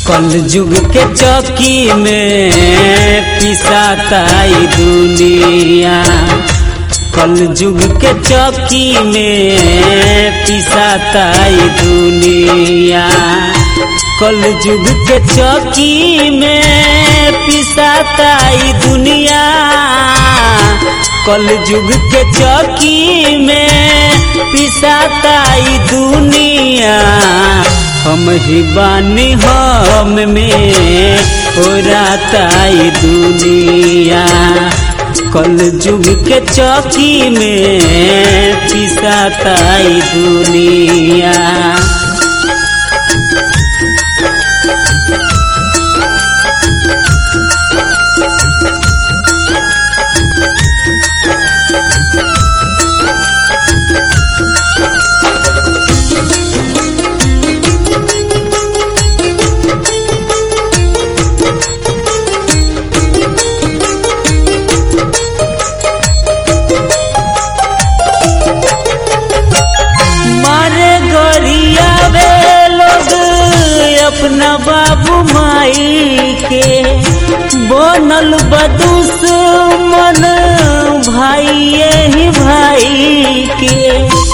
कल युग के चौकी में पिसाता ई दुनिया, कल युग के चौकी में पिसाता ई दुनिया, कल युग के चौकी में पिसाता ई दुनिया, कल युग के चौकी में पिसाता ई दुनिया। हम ही बानी हम में ओराता ई दुनिया, कल युग के चौकी में पिसाता ई दुनिया। अपना बाबू माई के बनल बदुश्मन भाई ही भाई के,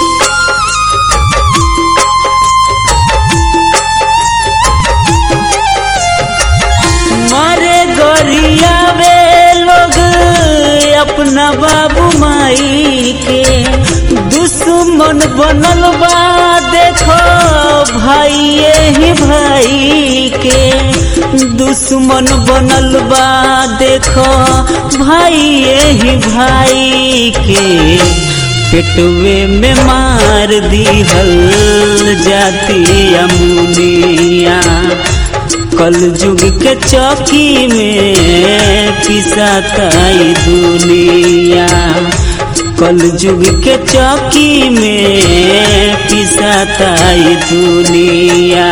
मारे गरिया वे लोग अपना बाबू माई के, दुश्मन बनल बा देखो भाई ही भाई के, दुश्मन बनल बा देखो भाई ही भाई के, पेटवे में मार दिहल जाती अमुनिया, कल युग के चौकी में पिसाता ई दुनिया, कल युग के चौकी में पिसाता ई दुनिया।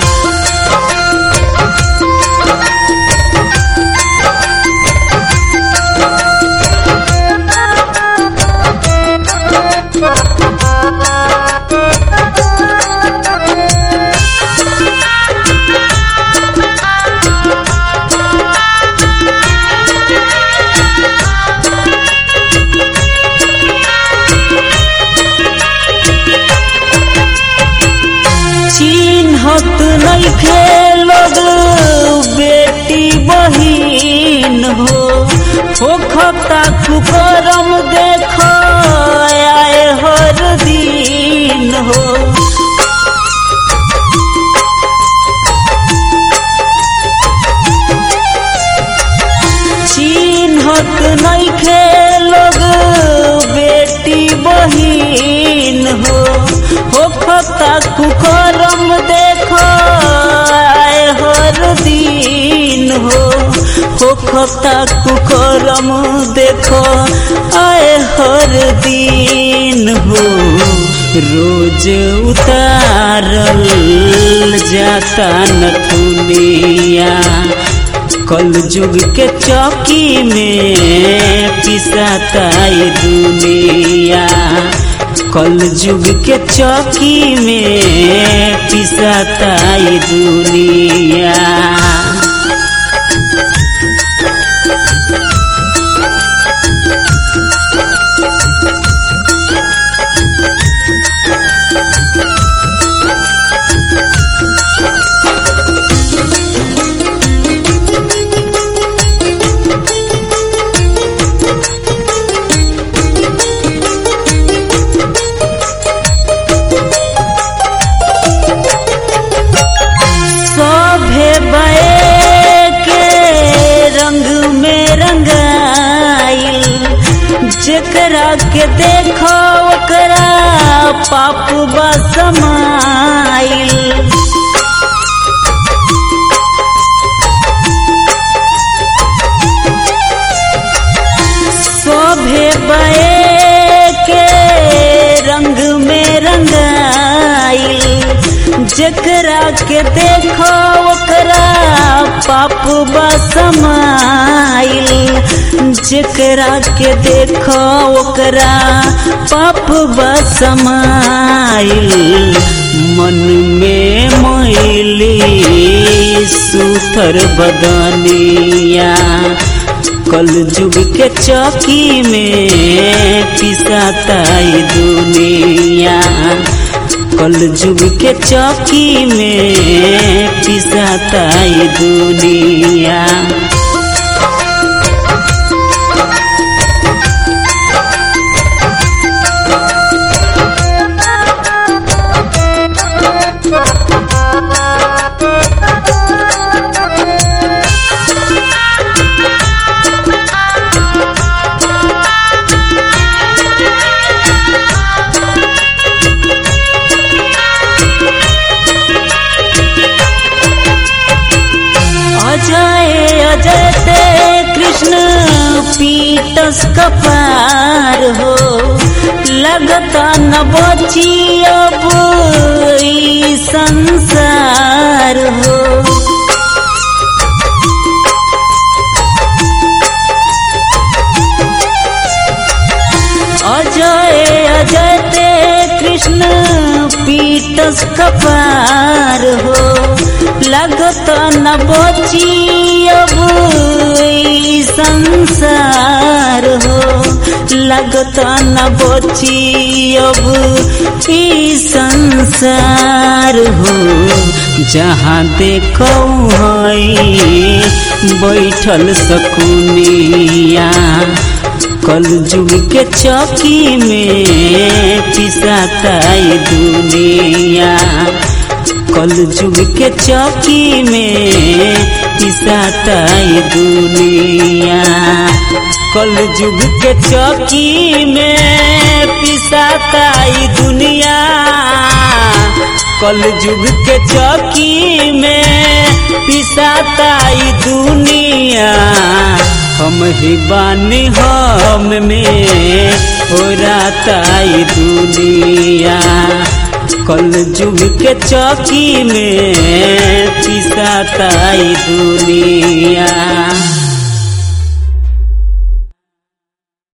चिन्हत नइखे लोग बेटी बहिन हो खता कुकरम देखो आए हर दिन हो, चिन्हत नइखे लोग बेटी बहिन हो खता कुकरम देखो आए हर दिन हो खता कुकरम देखो आए हर दिन हो, रोज उतारल जाता नथुनिया, कल युग के चौकी में पिसाता ई दुनिया, कल युग के चौकी में पिसाता ई दुनिया। जेकरा के देखो ओकरा पाप बा समाइल, शोभे बए के रंग में रंगाइल, जेकरा के देखो ओकरा पाप बा समाइल, जेकरा के देखो ओकरा पाप बा समाइल, मन में मैली थर बदनिया कल जुग के चौकी में पिसाता ई दुनिया कल जुग के चौकी में पिसाता ई दुनिया। अजय ते कृष्ण पीटस कपार हो लगता न बची अब ई संसार हो। अजय ते कृष्ण पीटस कपार हो लगता न बची अब ई संसार हो लगता न बची अब ई संसार हो। जहाँ देखो हई बैठल सकुनिया कल जुग के चौकी में पिसाता ई दुनिया कल जुग के चौकी में पिसाता ई दुनिया कल जुग के चौकी में पिसाता ई दुनिया कल जुग के चौकी में पिसाता ई दुनिया। हम ही बानी हम में हो राता ई दुनिया कल जुग के चौकी में पिसाता ई दुनिया।